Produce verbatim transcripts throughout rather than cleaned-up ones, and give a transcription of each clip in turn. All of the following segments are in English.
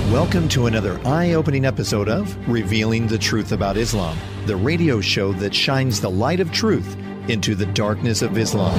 Welcome to another eye-opening episode of Revealing the Truth About Islam, the radio show that shines the light of truth into the darkness of Islam.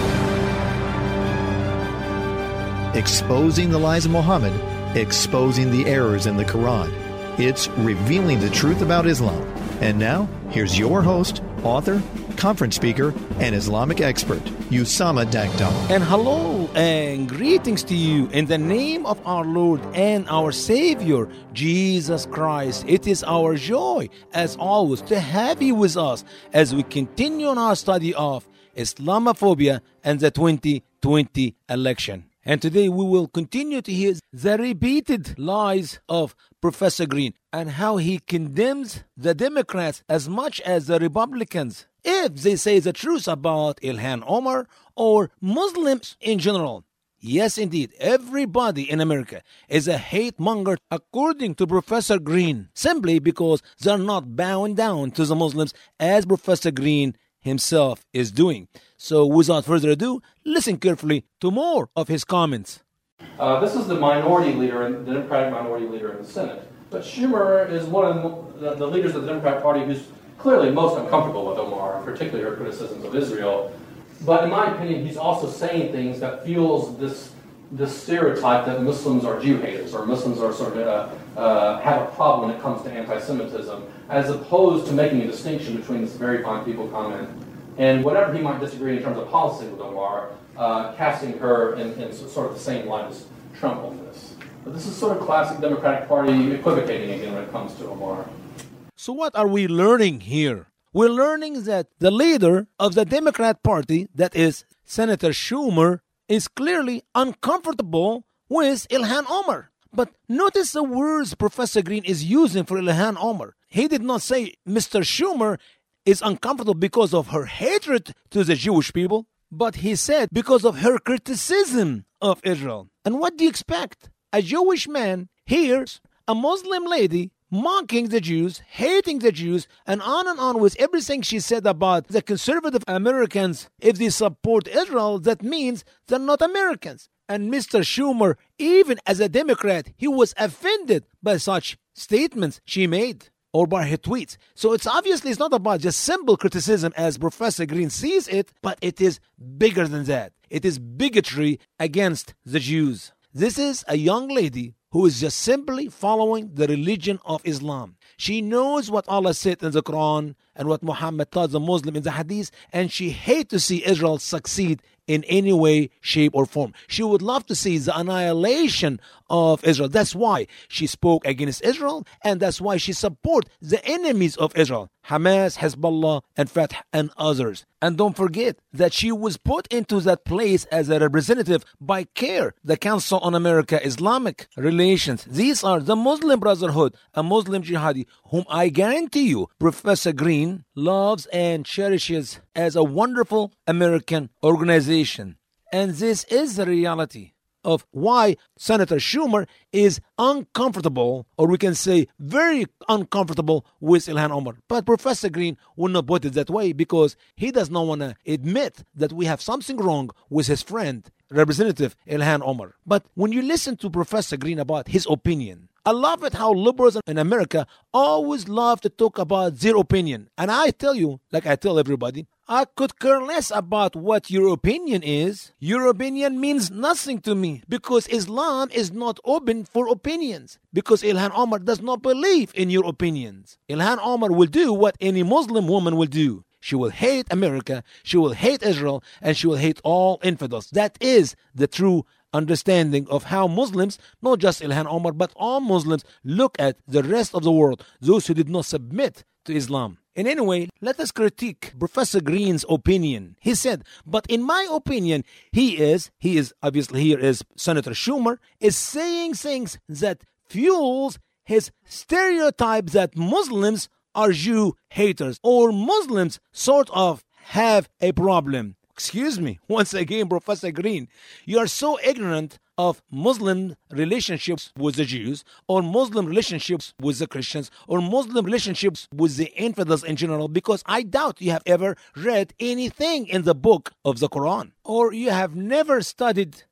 Exposing the lies of Muhammad, exposing the errors in the Quran. It's Revealing the Truth About Islam. And now, here's your host, author, conference speaker, and Islamic expert, Usama Dagdar. And hello and greetings to you in the name of our Lord and our Savior, Jesus Christ. It is our joy, as always, to have you with us as we continue on our study of Islamophobia and the twenty twenty election. And today we will continue to hear the repeated lies of Professor Green and how he condemns the Democrats as much as the Republicans if they say the truth about Ilhan Omar or Muslims in general. Yes, indeed, everybody in America is a hate monger according to Professor Green, simply because they're not bowing down to the Muslims as Professor Green himself is doing. So without further ado, listen carefully to more of his comments. Uh, this is the minority leader, the Democratic minority leader in the Senate. But Schumer is one of the, the leaders of the Democratic Party who's clearly most uncomfortable with Omar, particularly her criticisms of Israel. But in my opinion, he's also saying things that fuels this this stereotype that Muslims are Jew haters, or Muslims are sort of uh, uh, have a problem when it comes to anti-Semitism, as opposed to making a distinction between this very fine people comment and whatever he might disagree in terms of policy with Omar, uh, casting her in, in sort of the same light as Trump on this. But this is sort of classic Democratic Party equivocating again when it comes to Omar. So what are we learning here? We're learning that the leader of the Democrat Party, that is Senator Schumer, is clearly uncomfortable with Ilhan Omar. But notice the words Professor Green is using for Ilhan Omar. He did not say Mister Schumer is uncomfortable because of her hatred to the Jewish people, but he said because of her criticism of Israel. And what do you expect? A Jewish man hears a Muslim lady mocking the Jews, hating the Jews, and on and on with everything she said about the conservative Americans. If they support Israel, that means they're not Americans. And Mister Schumer, even as a Democrat, he was offended by such statements she made or by her tweets. So it's obviously it's not about just simple criticism as Professor Green sees it, but it is bigger than that. It is bigotry against the Jews. This is a young lady who is just simply following the religion of Islam. She knows what Allah said in the Quran and what Muhammad taught the Muslim in the Hadith, and she hates to see Israel succeed in any way, shape, or form. She would love to see the annihilation of Israel. That's why she spoke against Israel, and that's why she supports the enemies of Israel, Hamas, Hezbollah, and Fatah, and others. And don't forget that she was put into that place as a representative by CAIR, the Council on America-Islamic Relations. These are the Muslim Brotherhood, a Muslim jihadi, whom I guarantee you Professor Green loves and cherishes as a wonderful American organization. And this is the reality of why Senator Schumer is uncomfortable, or we can say very uncomfortable with Ilhan Omar. But Professor Green will not put it that way because he does not want to admit that we have something wrong with his friend, Representative Ilhan Omar. But when you listen to Professor Green about his opinion, I love it how liberals in America always love to talk about their opinion. And I tell you, like I tell everybody, I could care less about what your opinion is. Your opinion means nothing to me because Islam is not open for opinions. Because Ilhan Omar does not believe in your opinions. Ilhan Omar will do what any Muslim woman will do. She will hate America, she will hate Israel, and she will hate all infidels. That is the true understanding of how Muslims, not just Ilhan Omar, but all Muslims look at the rest of the world, those who did not submit to Islam. And anyway, let us critique Professor Green's opinion. He said, but in my opinion, he is, he is obviously here is Senator Schumer, is saying things that fuels his stereotype that Muslims are Jew haters or Muslims sort of have a problem. Excuse me, once again, Professor Green, you are so ignorant of Muslim relationships with the Jews, or Muslim relationships with the Christians, or Muslim relationships with the infidels in general, because I doubt you have ever read anything in the book of the Quran, or you have never studied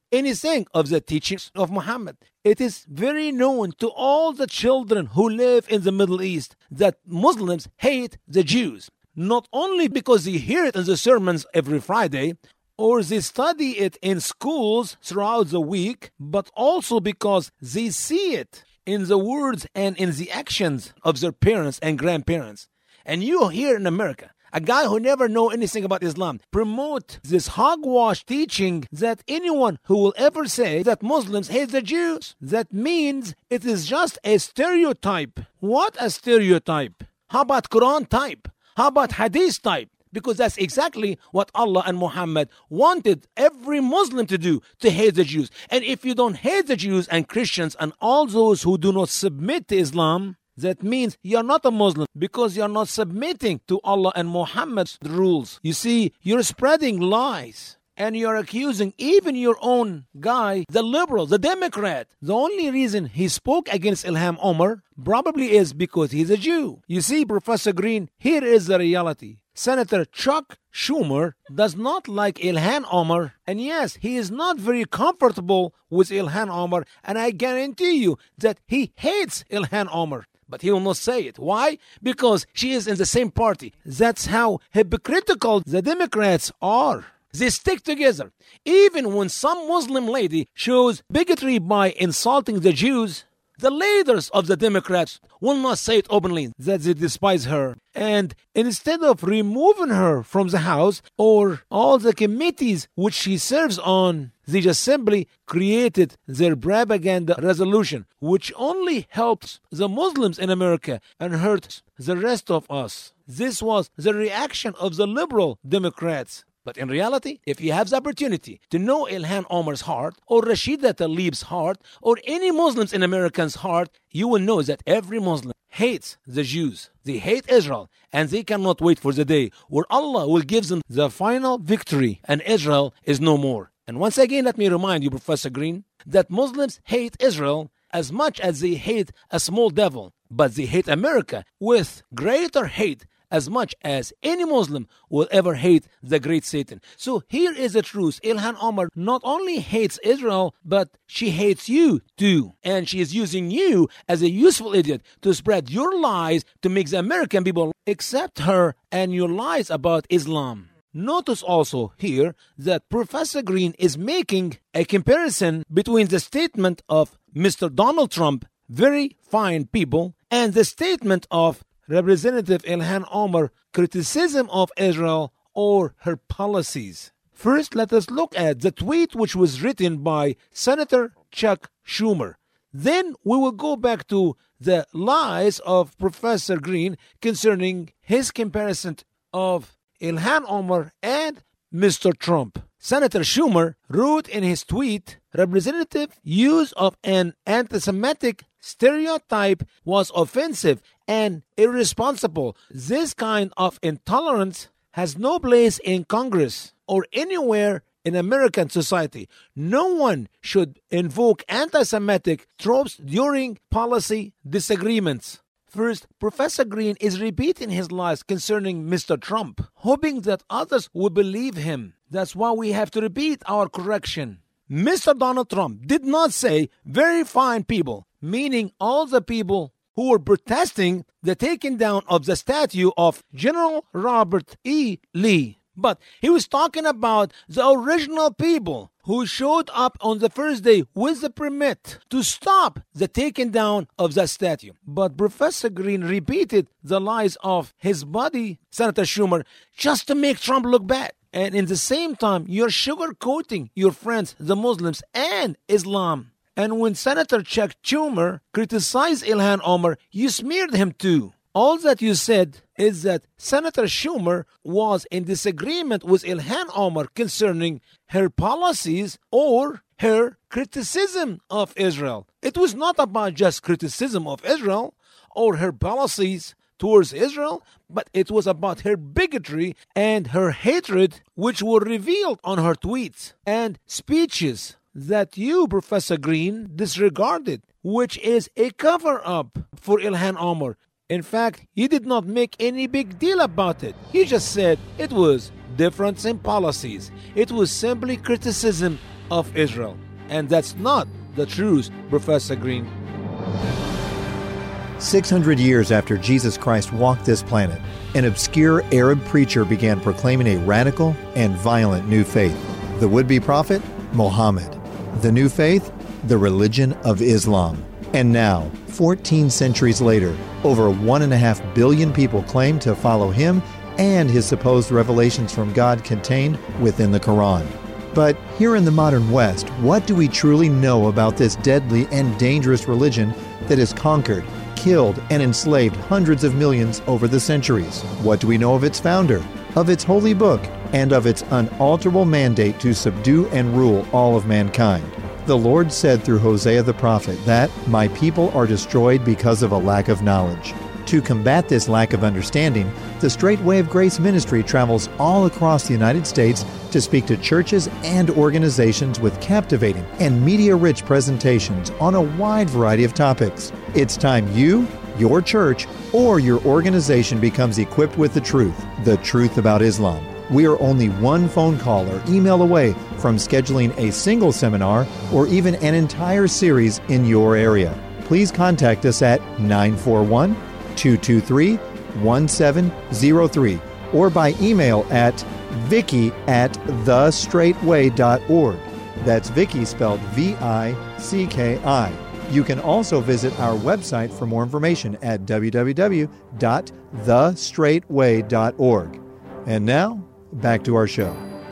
anything of the teachings of Muhammad. It is very known to all the children who live in the Middle East that Muslims hate the Jews, not only because they hear it in the sermons every Friday, or they study it in schools throughout the week, but also because they see it in the words and in the actions of their parents and grandparents. And you here in America, a guy who never know anything about Islam, promote this hogwash teaching that anyone who will ever say that Muslims hate the Jews, that means it is just a stereotype. What a stereotype? How about Quran type? How about Hadith type? Because that's exactly what Allah and Muhammad wanted every Muslim to do, to hate the Jews. And if you don't hate the Jews and Christians and all those who do not submit to Islam, that means you're not a Muslim because you're not submitting to Allah and Muhammad's rules. You see, you're spreading lies and you're accusing even your own guy, the liberal, the Democrat. The only reason he spoke against Ilhan Omar probably is because he's a Jew. You see, Professor Green, here is the reality. Senator Chuck Schumer does not like Ilhan Omar, and yes, he is not very comfortable with Ilhan Omar, and I guarantee you that he hates Ilhan Omar. But he will not say it. Why? Because she is in the same party. That's how hypocritical the Democrats are. They stick together. Even when some Muslim lady shows bigotry by insulting the Jews, the leaders of the Democrats will not say it openly that they despise her. And instead of removing her from the House or all the committees which she serves on, they just simply created their propaganda resolution, which only helps the Muslims in America and hurts the rest of us. This was the reaction of the liberal Democrats. But in reality, if you have the opportunity to know Ilhan Omar's heart, or Rashida Tlaib's heart, or any Muslims in America's heart, you will know that every Muslim hates the Jews. They hate Israel, and they cannot wait for the day where Allah will give them the final victory, and Israel is no more. And once again, let me remind you, Professor Green, that Muslims hate Israel as much as they hate a small devil, but they hate America with greater hate as much as any Muslim will ever hate the great Satan. So here is the truth. Ilhan Omar not only hates Israel, but she hates you too. And she is using you as a useful idiot to spread your lies to make the American people accept her and your lies about Islam. Notice also here that Professor Green is making a comparison between the statement of Mister Donald Trump, very fine people, and the statement of Representative Ilhan Omar, criticism of Israel or her policies. First, let us look at the tweet which was written by Senator Chuck Schumer. Then we will go back to the lies of Professor Green concerning his comparison of Ilhan Omar and Mister Trump. Senator Schumer wrote in his tweet, Representative use of an anti-Semitic stereotype was offensive and irresponsible. This kind of intolerance has no place in Congress or anywhere in American society. No one should invoke anti-Semitic tropes during policy disagreements. First, Professor Green is repeating his lies concerning Mister Trump, hoping that others will believe him. That's why we have to repeat our correction. Mister Donald Trump did not say very fine people, meaning all the people who were protesting the taking down of the statue of General Robert E. Lee. But he was talking about the original people who showed up on the first day with the permit to stop the taking down of that statue. But Professor Green repeated the lies of his buddy, Senator Schumer, just to make Trump look bad. And in the same time, you're sugarcoating your friends, the Muslims, and Islam. And when Senator Chuck Schumer criticized Ilhan Omar, you smeared him too. All that you said is that Senator Schumer was in disagreement with Ilhan Omar concerning her policies or her criticism of Israel. It was not about just criticism of Israel or her policies towards Israel, but it was about her bigotry and her hatred, which were revealed on her tweets and speeches that you, Professor Green, disregarded, which is a cover-up for Ilhan Omar. In fact, he did not make any big deal about it. He just said it was difference in policies. It was simply criticism of Israel. And that's not the truth, Professor Green. six hundred years after Jesus Christ walked this planet, an obscure Arab preacher began proclaiming a radical and violent new faith. The would-be prophet, Muhammad. The new faith, the religion of Islam. And now, fourteen centuries later, over one and a half billion people claim to follow him and his supposed revelations from God contained within the Quran. But here in the modern West, what do we truly know about this deadly and dangerous religion that has conquered, killed, and enslaved hundreds of millions over the centuries? What do we know of its founder, of its holy book, and of its unalterable mandate to subdue and rule all of mankind? The Lord said through Hosea the prophet that, "My people are destroyed because of a lack of knowledge." To combat this lack of understanding, the Straight Way of Grace ministry travels all across the United States to speak to churches and organizations with captivating and media-rich presentations on a wide variety of topics. It's time you, your church, or your organization becomes equipped with the truth, the truth about Islam. We are only one phone call or email away from scheduling a single seminar or even an entire series in your area. Please contact us at nine four one, two two three, one seven zero three or by email at vicky at the straight way dot org. That's Vicky spelled V I C K I. You can also visit our website for more information at w w w dot the straight way dot org. And now, back to our show.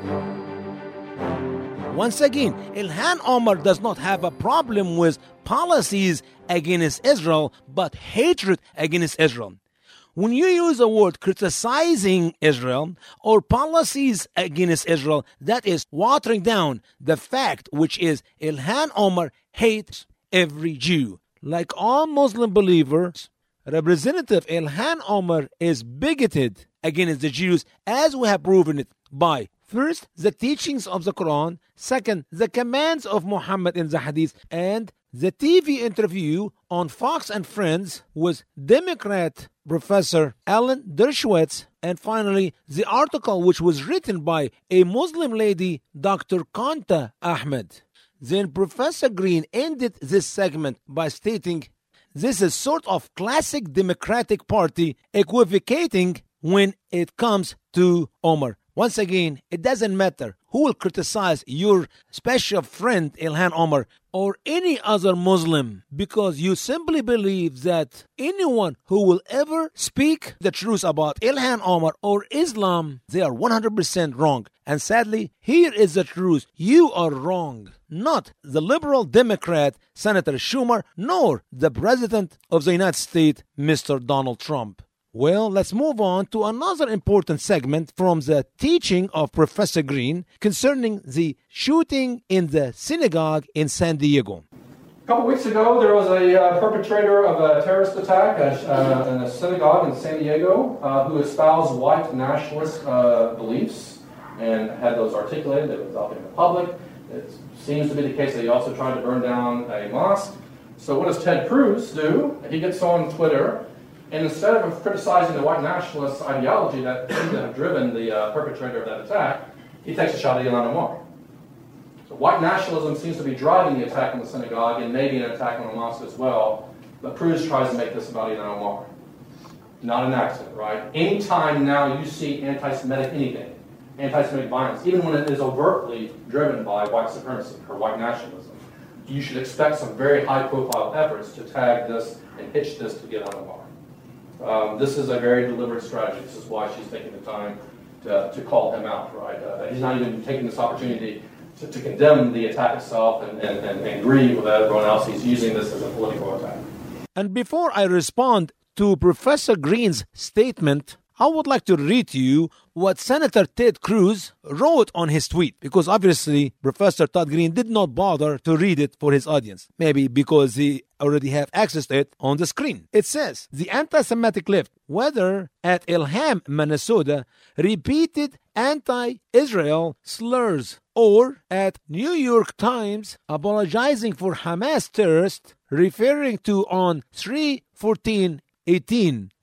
Once again, Ilhan Omar does not have a problem with policies against Israel, but hatred against Israel. When you use the word criticizing Israel or policies against Israel, that is watering down the fact, which is Ilhan Omar hates every Jew. Like all Muslim believers, Representative Ilhan Omar is bigoted against the Jews, as we have proven it by, first, the teachings of the Quran, second, the commands of Muhammad in the Hadith, and the T V interview on Fox and Friends with Democrat Professor Alan Dershowitz, and finally, the article which was written by a Muslim lady, Doctor Kanta Ahmed. Then Professor Green ended this segment by stating, this is sort of classic Democratic Party equivocating when it comes to Omar. Once again, it doesn't matter who will criticize your special friend Ilhan Omar or any other Muslim, because you simply believe that anyone who will ever speak the truth about Ilhan Omar or Islam, they are one hundred percent wrong. And sadly, here is the truth. You are wrong. Not the liberal Democrat Senator Schumer, nor the President of the United States, Mister Donald Trump. Well, let's move on to another important segment from the teaching of Professor Green concerning the shooting in the synagogue in San Diego. A couple weeks ago, there was a uh, perpetrator of a terrorist attack at, uh, in a synagogue in San Diego uh, who espoused white nationalist uh, beliefs and had those articulated. It was out in the public. It seems to be the case that he also tried to burn down a mosque. So what does Ted Cruz do? He gets on Twitter, and instead of criticizing the white nationalist ideology that seemed to have driven the uh, perpetrator of that attack, he takes a shot at Ilhan Omar. So white nationalism seems to be driving the attack on the synagogue and maybe an attack on the mosque as well, but Cruz tries to make this about Ilhan Omar. Not an accident, right? Anytime now you see anti-Semitic anything, anti-Semitic violence, even when it is overtly driven by white supremacy or white nationalism, you should expect some very high-profile efforts to tag this and hitch this to Ilhan Omar. Um, this is a very deliberate strategy. This is why she's taking the time to, to call him out, right? Uh, he's not even taking this opportunity to, to condemn the attack itself and, and, and, and agree with everyone else. He's using this as a political attack. And before I respond to Professor Green's statement, I would like to read to you what Senator Ted Cruz wrote on his tweet, because obviously Professor Todd Green did not bother to read it for his audience, maybe because he already have access to it on the screen. It says, the anti-Semitic left, whether at Elham, Minnesota, repeated anti-Israel slurs, or at New York Times apologizing for Hamas terrorists, referring to on three fourteen eighteen,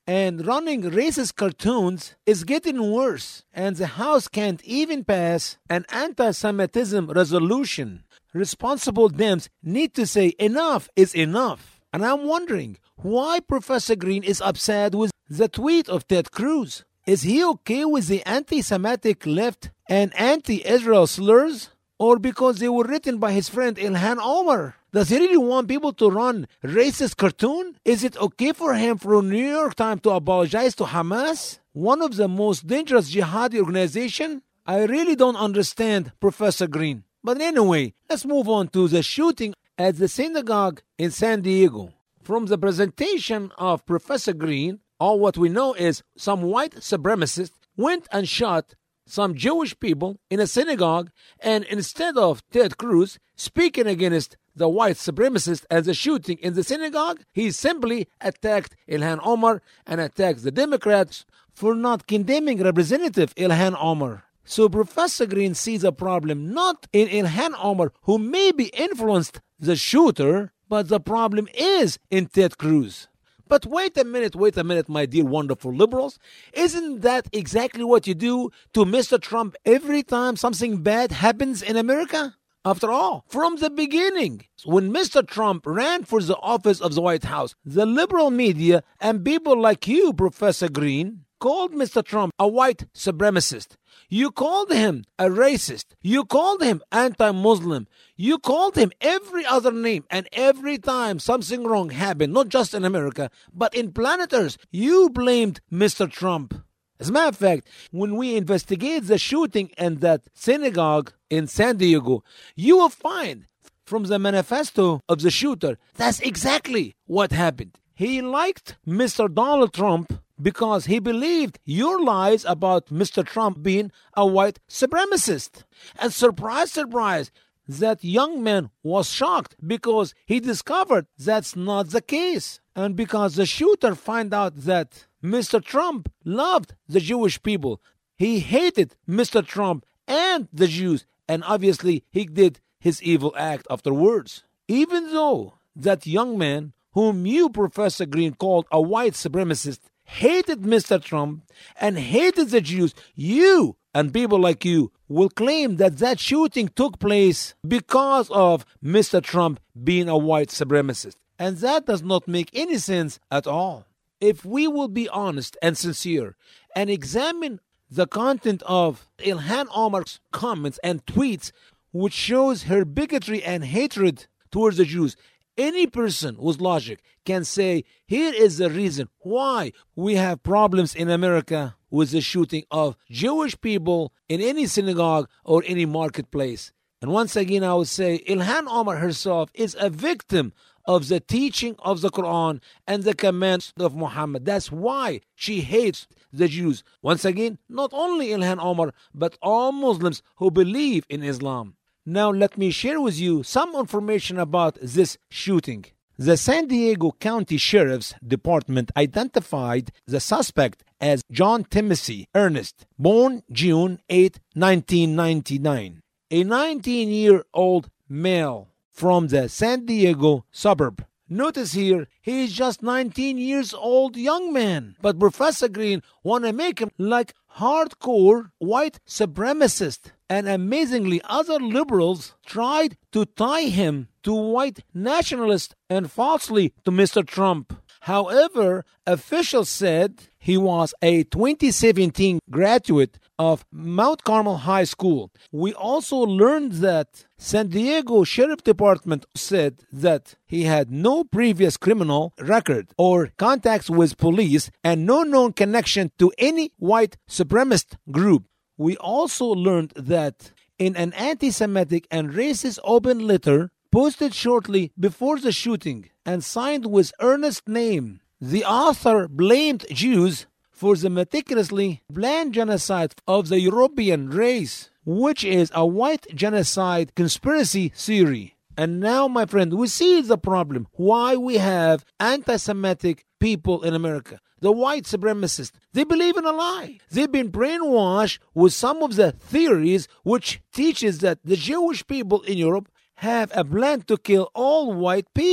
and running racist cartoons is getting worse, and the House can't even pass an anti-Semitism resolution. Responsible Dems need to say enough is enough. And I'm wondering why Professor Green is upset with the tweet of Ted Cruz. Is he okay with the anti-Semitic left and anti-Israel slurs? Or because they were written by his friend Ilhan Omar? Does he really want people to run racist cartoon? Is it okay for him for New York Times to apologize to Hamas, one of the most dangerous jihadi organization? I really don't understand Professor Green. But anyway, let's move on to the shooting at the synagogue in San Diego. From the presentation of Professor Green, all what we know is some white supremacists went and shot some Jewish people in a synagogue, and instead of Ted Cruz speaking against the white supremacists and the shooting in the synagogue, he simply attacked Ilhan Omar and attacked the Democrats for not condemning Representative Ilhan Omar. So Professor Green sees a problem not in Ilhan Omar, who maybe influenced the shooter, but the problem is in Ted Cruz. But wait a minute, wait a minute, my dear wonderful liberals. Isn't that exactly what you do to Mister Trump every time something bad happens in America? After all, from the beginning, when Mister Trump ran for the office of the White House, the liberal media and people like you, Professor Green, called Mister Trump a white supremacist. You called him a racist. You called him anti-Muslim. You called him every other name. And every time something wrong happened, not just in America, but in planet Earth, you blamed Mister Trump. As a matter of fact, when we investigate the shooting in that synagogue in San Diego, you will find from the manifesto of the shooter, that's exactly what happened. He liked Mister Donald Trump because he believed your lies about Mister Trump being a white supremacist. And surprise, surprise, that young man was shocked because he discovered that's not the case. And because the shooter found out that Mister Trump loved the Jewish people, he hated Mister Trump and the Jews, and obviously he did his evil act afterwards. Even though that young man, whom you, Professor Green, called a white supremacist, hated Mister Trump and hated the Jews, you and people like you will claim that that shooting took place because of Mister Trump being a white supremacist. And that does not make any sense at all. If we will be honest and sincere and examine the content of Ilhan Omar's comments and tweets, which shows her bigotry and hatred towards the Jews, any person with logic can say, here is the reason why we have problems in America with the shooting of Jewish people in any synagogue or any marketplace. And once again, I would say Ilhan Omar herself is a victim of the teaching of the Quran and the commands of Muhammad. That's why she hates the Jews. Once again, not only Ilhan Omar, but all Muslims who believe in Islam. Now let me share with you some information about this shooting. The San Diego County Sheriff's Department identified the suspect as John Timothy Ernest, born June eighth, nineteen ninety-nine, a nineteen-year-old male from the San Diego suburb. Notice here, he is just nineteen years old young man. But Professor Green want to make him like hardcore white supremacist. And amazingly, other liberals tried to tie him to white nationalists and falsely to Mister Trump. However, officials said he was a twenty seventeen graduate of Mount Carmel High School. We also learned that San Diego Sheriff Department said that he had no previous criminal record or contacts with police and no known connection to any white supremacist group. We also learned that in an anti-Semitic and racist open letter posted shortly before the shooting and signed with Ernest's name, the author blamed Jews for the meticulously planned genocide of the European race, which is a white genocide conspiracy theory. And now, my friend, we see the problem why we have anti-Semitic people in America. The white supremacists, they believe in a lie. They've been brainwashed with some of the theories which teaches that the Jewish people in Europe have a plan to kill all white people.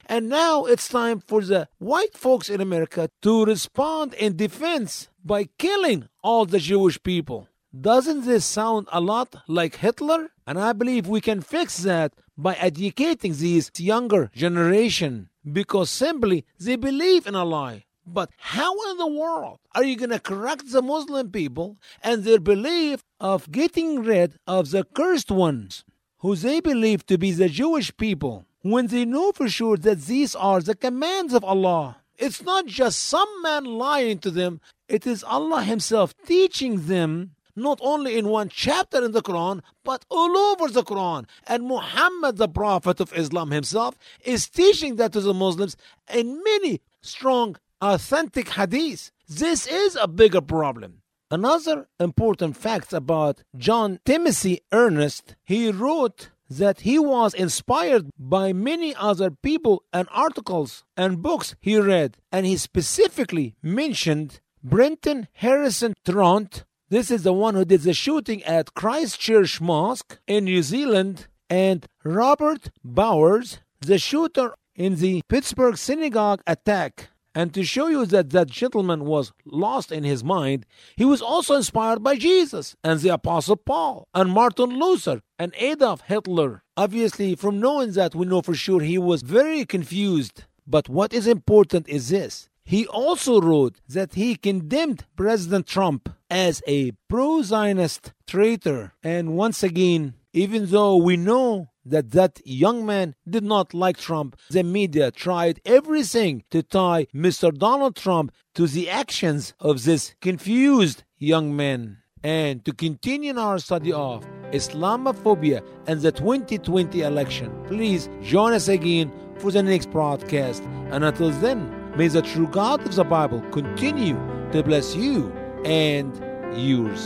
And now it's time for the white folks in America to respond in defense by killing all the Jewish people. Doesn't this sound a lot like Hitler? And I believe we can fix that by educating this younger generation, because simply they believe in a lie. But how in the world are you going to correct the Muslim people and their belief of getting rid of the cursed ones, who they believe to be the Jewish people, when they know for sure that these are the commands of Allah? It's not just some man lying to them. It is Allah Himself teaching them, not only in one chapter in the Quran, but all over the Quran. And Muhammad, the Prophet of Islam himself, is teaching that to the Muslims in many strong, authentic hadiths. This is a bigger problem. Another important fact about John Timothy Ernest, he wrote that he was inspired by many other people and articles and books he read. And he specifically mentioned Brenton Harrison Tarrant. This is the one who did the shooting at Christchurch Mosque in New Zealand, and Robert Bowers, the shooter in the Pittsburgh synagogue attack. And to show you that that gentleman was lost in his mind, he was also inspired by Jesus and the Apostle Paul and Martin Luther and Adolf Hitler. Obviously, from knowing that, we know for sure he was very confused. But what is important is this. He also wrote that he condemned President Trump as a pro-Zionist traitor. And once again, even though we know that that young man did not like Trump, the media tried everything to tie Mister Donald Trump to the actions of this confused young man. And to continue our study of Islamophobia and the twenty twenty election, please join us again for the next broadcast. And until then, may the true God of the Bible continue to bless you and yours.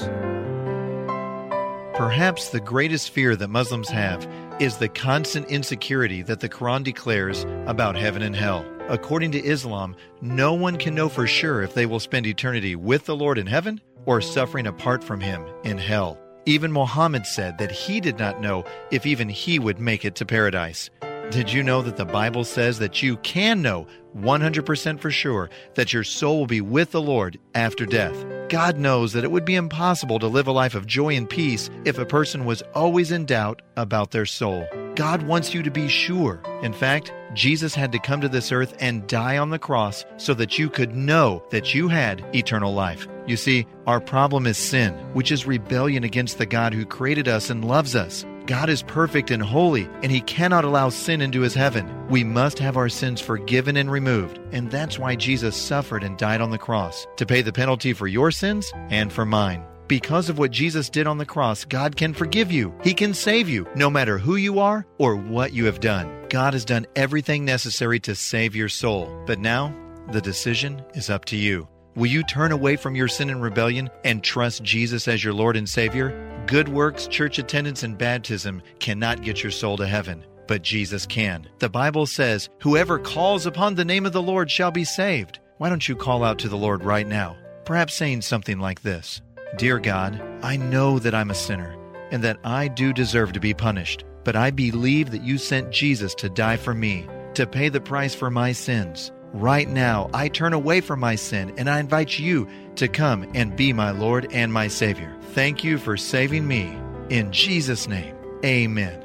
Perhaps the greatest fear that Muslims have is the constant insecurity that the Quran declares about heaven and hell. According to Islam, no one can know for sure if they will spend eternity with the Lord in heaven or suffering apart from Him in hell. Even Muhammad said that he did not know if even he would make it to paradise. Did you know that the Bible says that you can know one hundred percent for sure that your soul will be with the Lord after death? God knows that it would be impossible to live a life of joy and peace if a person was always in doubt about their soul. God wants you to be sure. In fact, Jesus had to come to this earth and die on the cross so that you could know that you had eternal life. You see, our problem is sin, which is rebellion against the God who created us and loves us. God is perfect and holy, and He cannot allow sin into His heaven. We must have our sins forgiven and removed, and that's why Jesus suffered and died on the cross, to pay the penalty for your sins and for mine. Because of what Jesus did on the cross, God can forgive you. He can save you, no matter who you are or what you have done. God has done everything necessary to save your soul. But now, the decision is up to you. Will you turn away from your sin and rebellion and trust Jesus as your Lord and Savior? Good works, church attendance, and baptism cannot get your soul to heaven, but Jesus can. The Bible says, "Whoever calls upon the name of the Lord shall be saved." Why don't you call out to the Lord right now? Perhaps saying something like this: Dear God, I know that I'm a sinner and that I do deserve to be punished, but I believe that you sent Jesus to die for me, to pay the price for my sins. Right now, I turn away from my sin and I invite you to come and be my Lord and my Savior. Thank you for saving me. In Jesus' name, amen.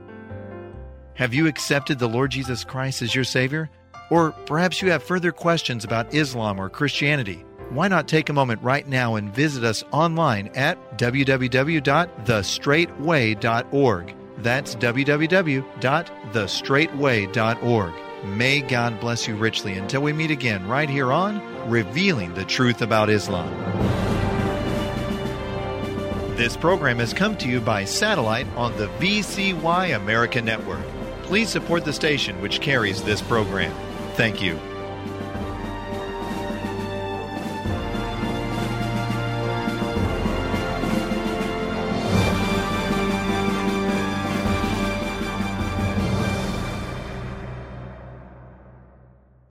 Have you accepted the Lord Jesus Christ as your Savior? Or perhaps you have further questions about Islam or Christianity. Why not take a moment right now and visit us online at w w w dot the straight way dot org. That's w w w dot the straight way dot org. May God bless you richly until we meet again right here on Revealing the Truth About Islam. This program has come to you by satellite on the V C Y America Network. Please support the station which carries this program. Thank you.